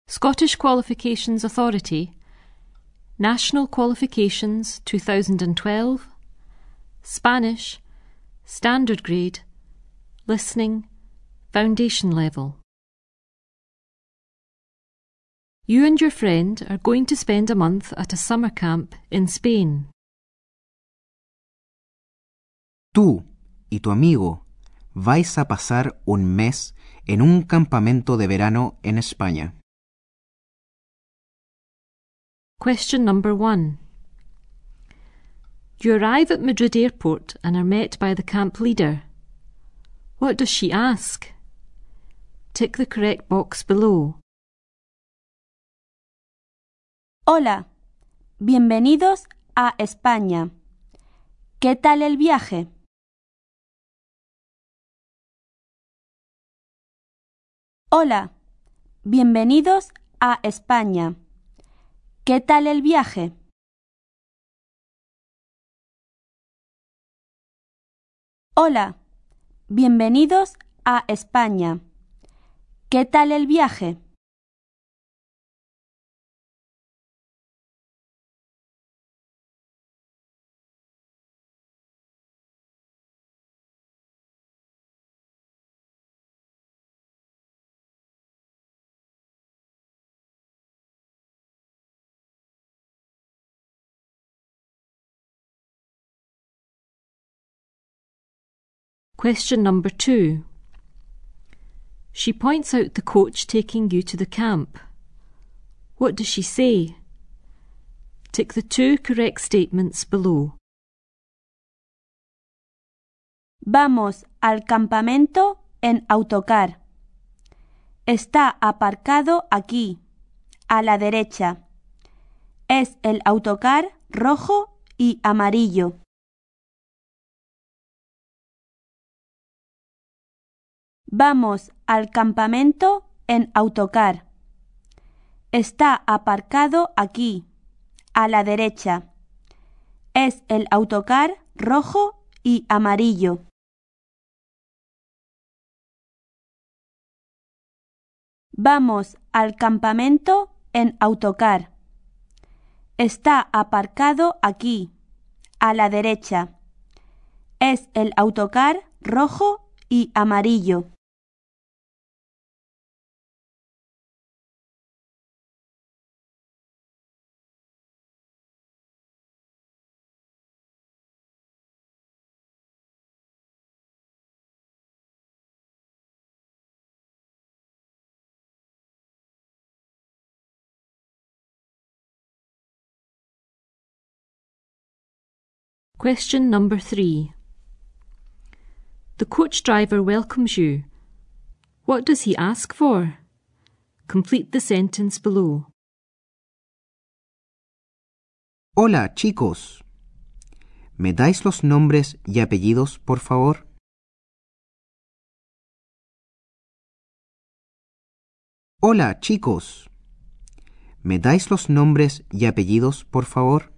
Scottish Qualifications Authority, National Qualifications 2012, Spanish, Standard Grade, Listening, Foundation Level. You and your friend are going to spend a month at a summer camp in Spain. Tú y tu amigo vais a pasar un mes en un campamento de verano en España. Question number 1. You arrive at Madrid Airport and are met by the camp leader. What does she ask? Tick the correct box below. Hola, bienvenidos a España. ¿Qué tal el viaje? Hola, bienvenidos a España. ¿Qué tal el viaje? Hola, bienvenidos a España. ¿Qué tal el viaje? Question number 2. She points out the coach taking you to the camp. What does she say? Tick the 2 correct statements below. Vamos al campamento en autocar. Está aparcado aquí, a la derecha. Es el autocar rojo y amarillo. Vamos al campamento en autocar. Está aparcado aquí, a la derecha. Es el autocar rojo y amarillo. Vamos al campamento en autocar. Está aparcado aquí, a la derecha. Es el autocar rojo y amarillo. Question number 3. The coach driver welcomes you. What does he ask for? Complete the sentence below. Hola, chicos. ¿Me dais los nombres y apellidos, por favor? Hola, chicos. ¿Me dais los nombres y apellidos, por favor?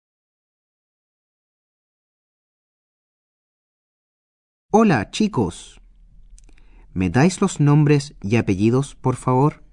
Hola, chicos. ¿Me dais los nombres y apellidos, por favor?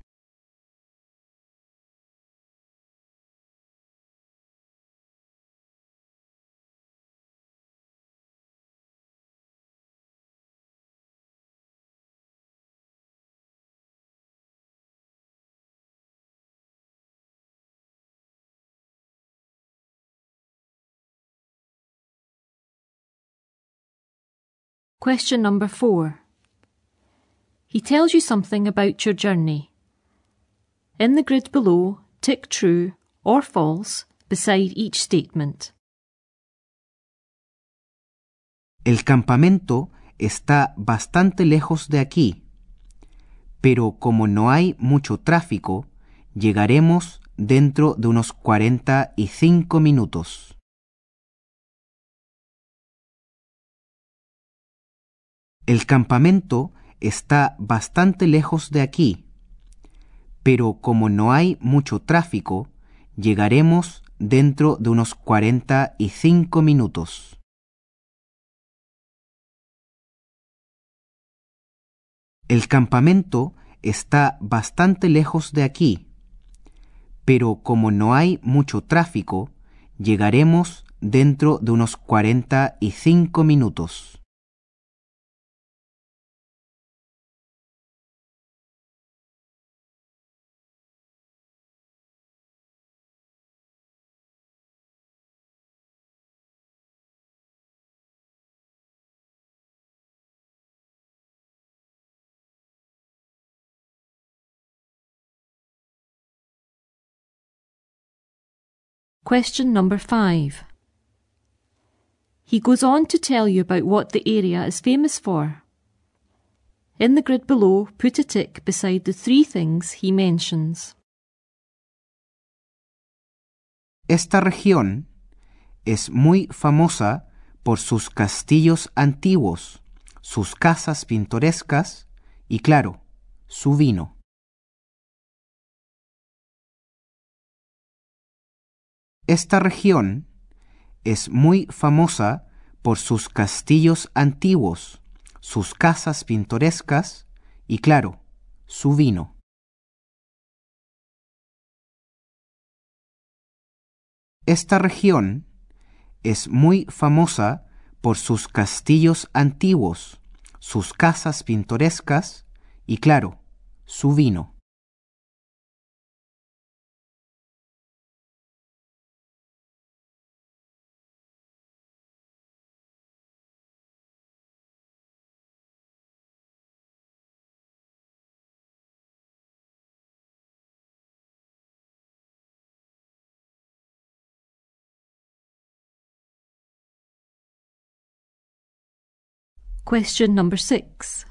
Question number 4. He tells you something about your journey. In the grid below, tick true or false beside each statement. El campamento está bastante lejos de aquí, pero como no hay mucho tráfico, llegaremos dentro de unos 45 minutos. El campamento está bastante lejos de aquí, pero como no hay mucho tráfico, llegaremos dentro de unos 45 minutos. El campamento está bastante lejos de aquí, pero como no hay mucho tráfico, llegaremos dentro de unos 45 minutos. Question number 5. He goes on to tell you about what the area is famous for. In the grid below, put a tick beside the 3 things he mentions. Esta región es muy famosa por sus castillos antiguos, sus casas pintorescas y, claro, su vino. Esta región es muy famosa por sus castillos antiguos, sus casas pintorescas y, claro, su vino. Esta región es muy famosa por sus castillos antiguos, sus casas pintorescas y, claro, su vino. Question number 6.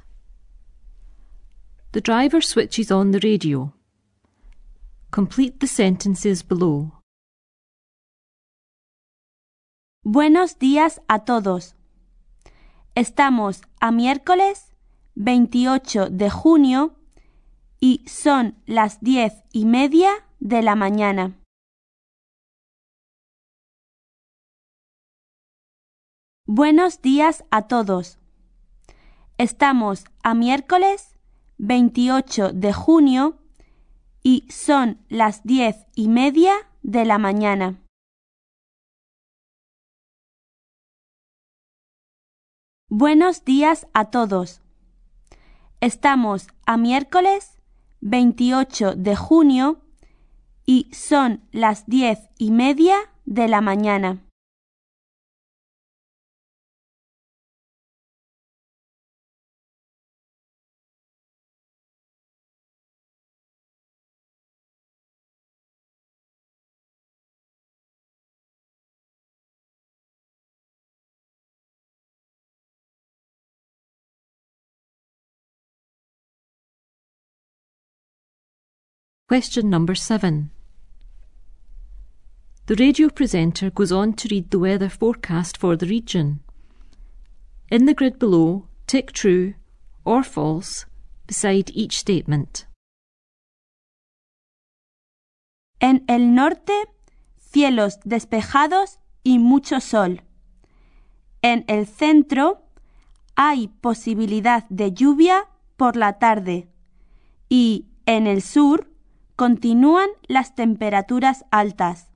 The driver switches on the radio. Complete the sentences below. Buenos días a todos. Estamos a miércoles 28 de junio y son las 10:30 de la mañana. Buenos días a todos. Estamos a miércoles 28 de junio y son las 10:30 de la mañana. Buenos días a todos. Estamos a miércoles 28 de junio y son las 10:30 de la mañana. Question number 7. The radio presenter goes on to read the weather forecast for the region. In the grid below, tick true or false beside each statement. En el norte, cielos despejados y mucho sol. En el centro, hay posibilidad de lluvia por la tarde. Y en el sur, continúan las temperaturas altas.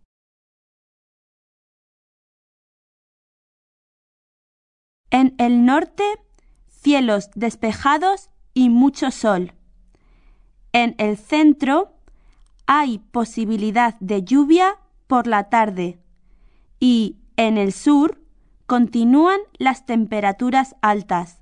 En el norte, cielos despejados y mucho sol. En el centro, hay posibilidad de lluvia por la tarde. Y en el sur, continúan las temperaturas altas.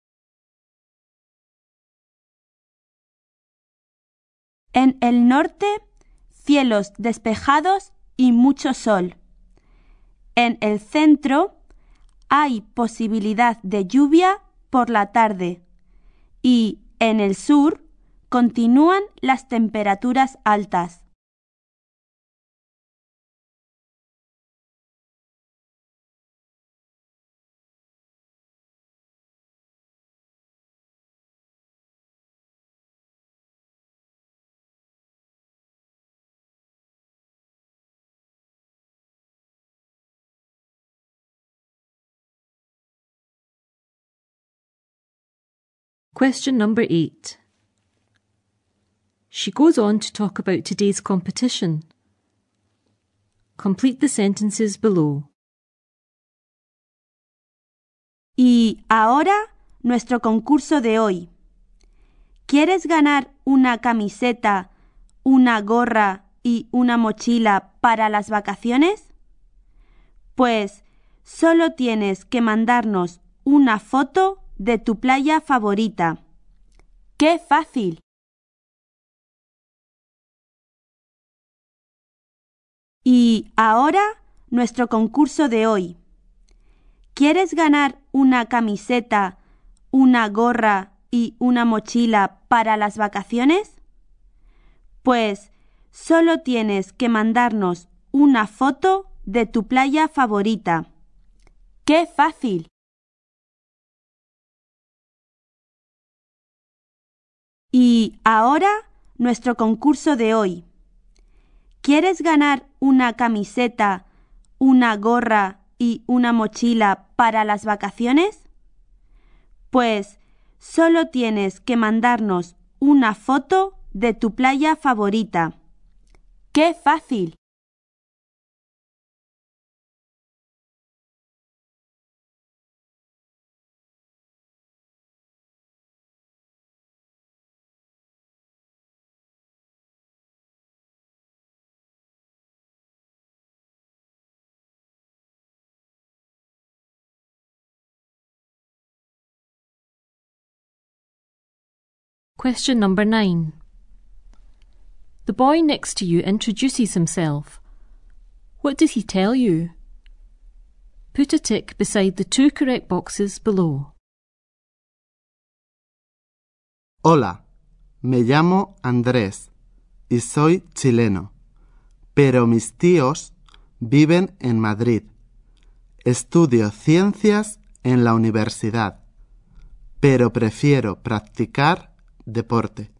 En el norte, cielos despejados y mucho sol. En el centro, hay posibilidad de lluvia por la tarde. Y en el sur, continúan las temperaturas altas. Question number 8. She goes on to talk about today's competition. Complete the sentences below. Y ahora, nuestro concurso de hoy. ¿Quieres ganar una camiseta, una gorra y una mochila para las vacaciones? Pues solo tienes que mandarnos una foto de tu playa favorita. ¡Qué fácil! Y ahora, nuestro concurso de hoy. ¿Quieres ganar una camiseta, una gorra y una mochila para las vacaciones? Pues solo tienes que mandarnos una foto de tu playa favorita. ¡Qué fácil! Y ahora, nuestro concurso de hoy. ¿Quieres ganar una camiseta, una gorra y una mochila para las vacaciones? Pues solo tienes que mandarnos una foto de tu playa favorita. ¡Qué fácil! Question number 9. The boy next to you introduces himself. What does he tell you? Put a tick beside the 2 correct boxes below. Hola, me llamo Andrés y soy chileno, pero mis tíos viven en Madrid. Estudio ciencias en la universidad, pero prefiero practicar deporte.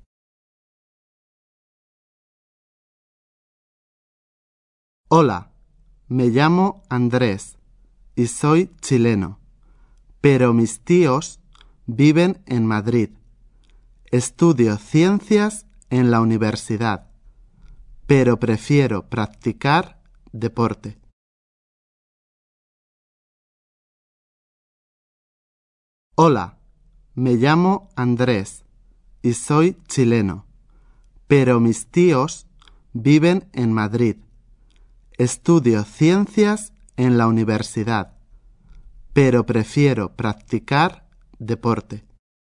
Hola, me llamo Andrés y soy chileno, pero mis tíos viven en Madrid. Estudio ciencias en la universidad, pero prefiero practicar deporte. Hola, me llamo Andrés y soy chileno, pero mis tíos viven en Madrid. Estudio ciencias en la universidad, pero prefiero practicar deporte.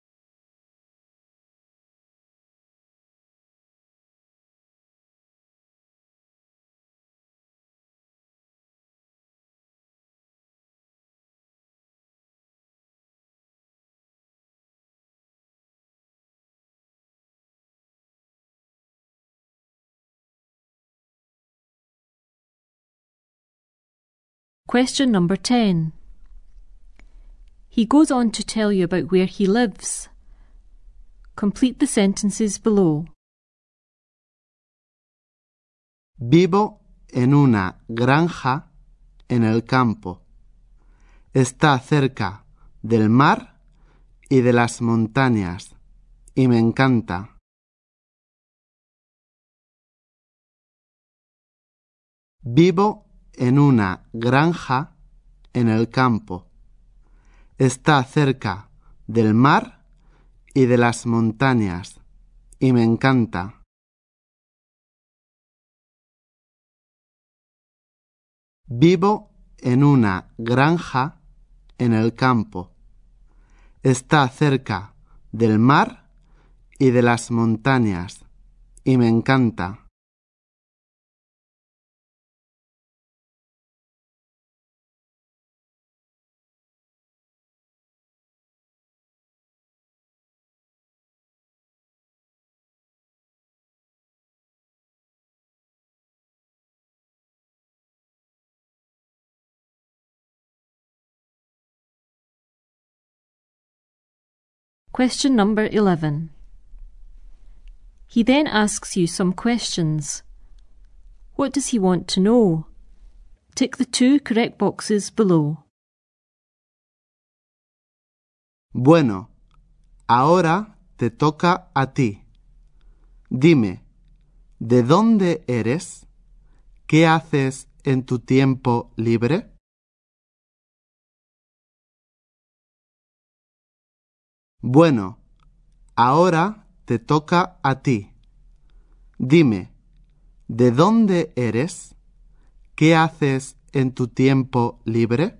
Question number 10. He goes on to tell you about where he lives. Complete the sentences below. Vivo en una granja en el campo. Está cerca del mar y de las montañas y me encanta. Vivo en una granja en el campo. Está cerca del mar y de las montañas y me encanta. Vivo en una granja en el campo. Está cerca del mar y de las montañas y me encanta. Question number 11. He then asks you some questions. What does he want to know? Tick the 2 correct boxes below. Bueno, ahora te toca a ti. Dime, ¿de dónde eres? ¿Qué haces en tu tiempo libre? Bueno, ahora te toca a ti. Dime, ¿de dónde eres? ¿Qué haces en tu tiempo libre?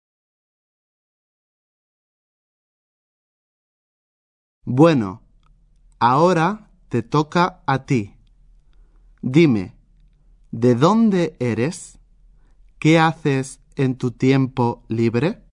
Bueno, ahora te toca a ti. Dime, ¿de dónde eres? ¿Qué haces en tu tiempo libre?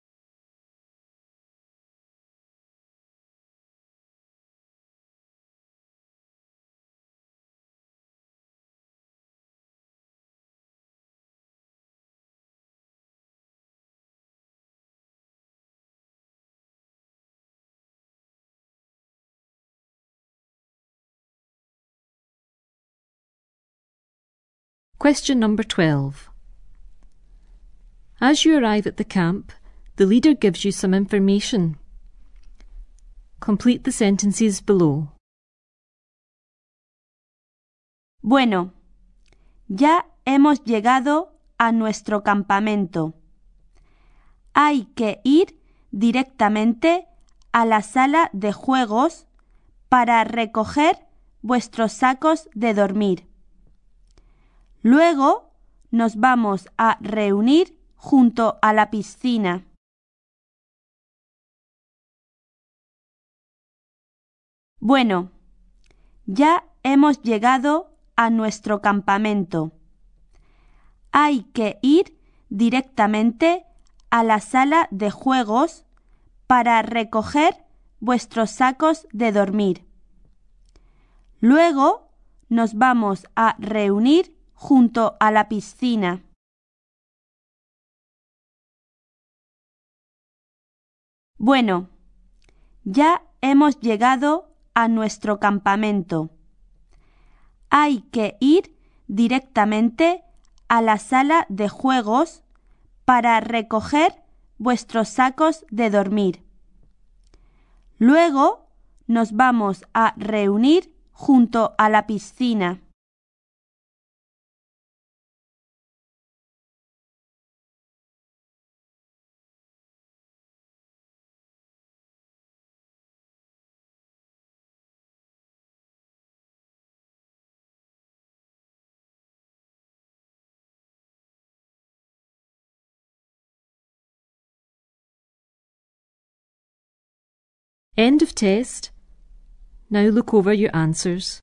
Question number 12. As you arrive at the camp, the leader gives you some information. Complete the sentences below. Bueno, ya hemos llegado a nuestro campamento. Hay que ir directamente a la sala de juegos para recoger vuestros sacos de dormir. Luego nos vamos a reunir junto a la piscina. Bueno, ya hemos llegado a nuestro campamento. Hay que ir directamente a la sala de juegos para recoger vuestros sacos de dormir. Luego nos vamos a reunir junto a la piscina. Bueno, ya hemos llegado a nuestro campamento. Hay que ir directamente a la sala de juegos para recoger vuestros sacos de dormir. Luego nos vamos a reunir junto a la piscina. End of test. Now look over your answers.